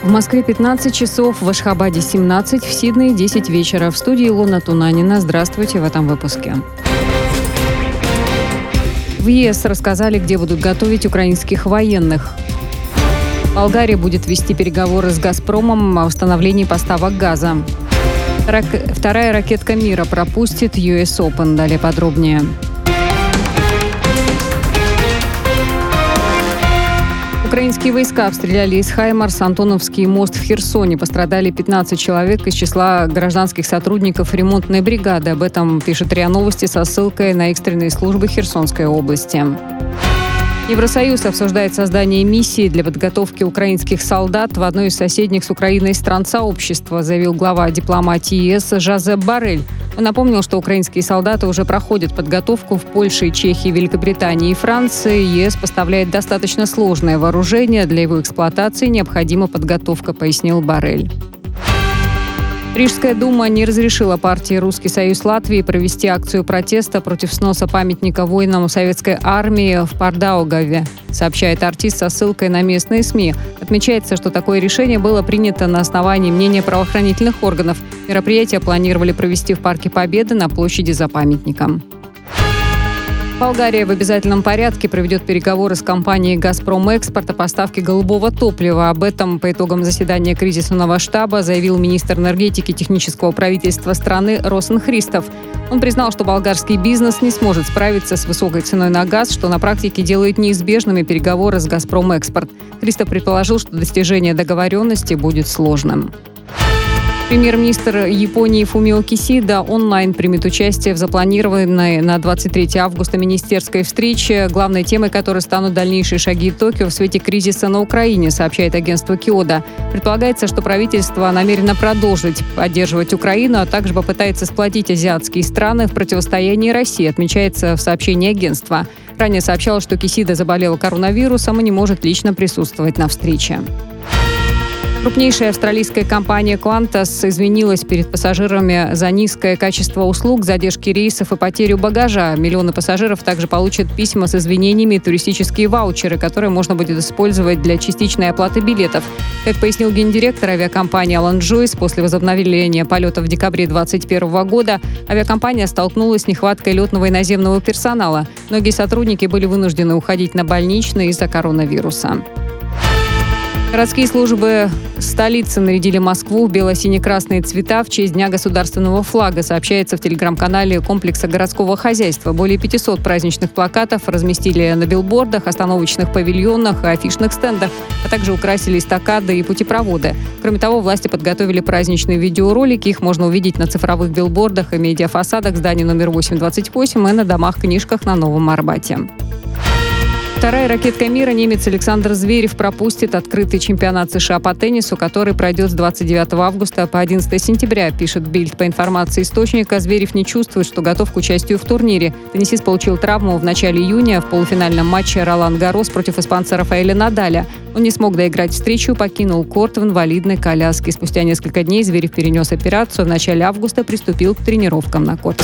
В Москве 15 часов, в Ашхабаде 17, в Сиднее 10 вечера. В студии Илона Тунанина. Здравствуйте в этом выпуске. В ЕС рассказали, где будут готовить украинских военных. Болгария будет вести переговоры с «Газпромом» о восстановлении поставок газа. Вторая ракетка мира пропустит US Open. Далее подробнее. Украинские войска обстреляли из «Хаймарс» Антоновский мост в Херсоне. Пострадали 15 человек из числа гражданских сотрудников ремонтной бригады. Об этом пишет РИА Новости со ссылкой на экстренные службы Херсонской области. Евросоюз обсуждает создание миссии для подготовки украинских солдат в одной из соседних с Украиной стран сообщества, заявил глава дипломатии ЕС Жозеп Боррель. Он напомнил, что украинские солдаты уже проходят подготовку в Польше, Чехии, Великобритании и Франции. ЕС поставляет достаточно сложное вооружение. Для его эксплуатации необходима подготовка, пояснил Боррель. Рижская дума не разрешила партии «Русский союз Латвии» провести акцию протеста против сноса памятника воинам советской армии в Пардаугаве, сообщает артист со ссылкой на местные СМИ. Отмечается, что такое решение было принято на основании мнения правоохранительных органов. Мероприятие планировали провести в Парке Победы на площади за памятником. Болгария в обязательном порядке проведет переговоры с компанией «Газпром Экспорт» о поставке голубого топлива. Об этом по итогам заседания кризисного штаба заявил министр энергетики технического правительства страны Росен Христов. Он признал, что болгарский бизнес не сможет справиться с высокой ценой на газ, что на практике делает неизбежными переговоры с «Газпром Экспорт». Христов предположил, что достижение договоренности будет сложным. Премьер-министр Японии Фумио Кисида онлайн примет участие в запланированной на 23 августа министерской встрече, главной темой которой станут дальнейшие шаги Токио в свете кризиса на Украине, сообщает агентство Киода. Предполагается, что правительство намерено продолжить поддерживать Украину, а также попытается сплотить азиатские страны в противостоянии России, отмечается в сообщении агентства. Ранее сообщалось, что Кисида заболела коронавирусом и не может лично присутствовать на встрече. Крупнейшая австралийская компания Qantas извинилась перед пассажирами за низкое качество услуг, задержки рейсов и потерю багажа. Миллионы пассажиров также получат письма с извинениями и туристические ваучеры, которые можно будет использовать для частичной оплаты билетов. Как пояснил гендиректор авиакомпании Алан Джойс, после возобновления полетов в декабре 2021 года авиакомпания столкнулась с нехваткой летного и наземного персонала. Многие сотрудники были вынуждены уходить на больничные из-за коронавируса. Городские службы столицы нарядили Москву в бело-сине-красные цвета в честь Дня государственного флага, сообщается в телеграм-канале комплекса городского хозяйства. Более 500 праздничных плакатов разместили на билбордах, остановочных павильонах и афишных стендах, а также украсили эстакады и путепроводы. Кроме того, власти подготовили праздничные видеоролики. Их можно увидеть на цифровых билбордах и медиафасадах здания номер 828 и на домах-книжках на Новом Арбате. Вторая ракетка мира, немец Александр Зверев, пропустит открытый чемпионат США по теннису, который пройдет с 29 августа по 11 сентября, пишет Бильд. По информации источника, Зверев не чувствует, что готов к участию в турнире. Теннисист получил травму в начале июня в полуфинальном матче Ролан-Гаррос против испанца Рафаэля Надаля. Он не смог доиграть встречу и покинул корт в инвалидной коляске. Спустя несколько дней Зверев перенес операцию. В начале августа приступил к тренировкам на корте.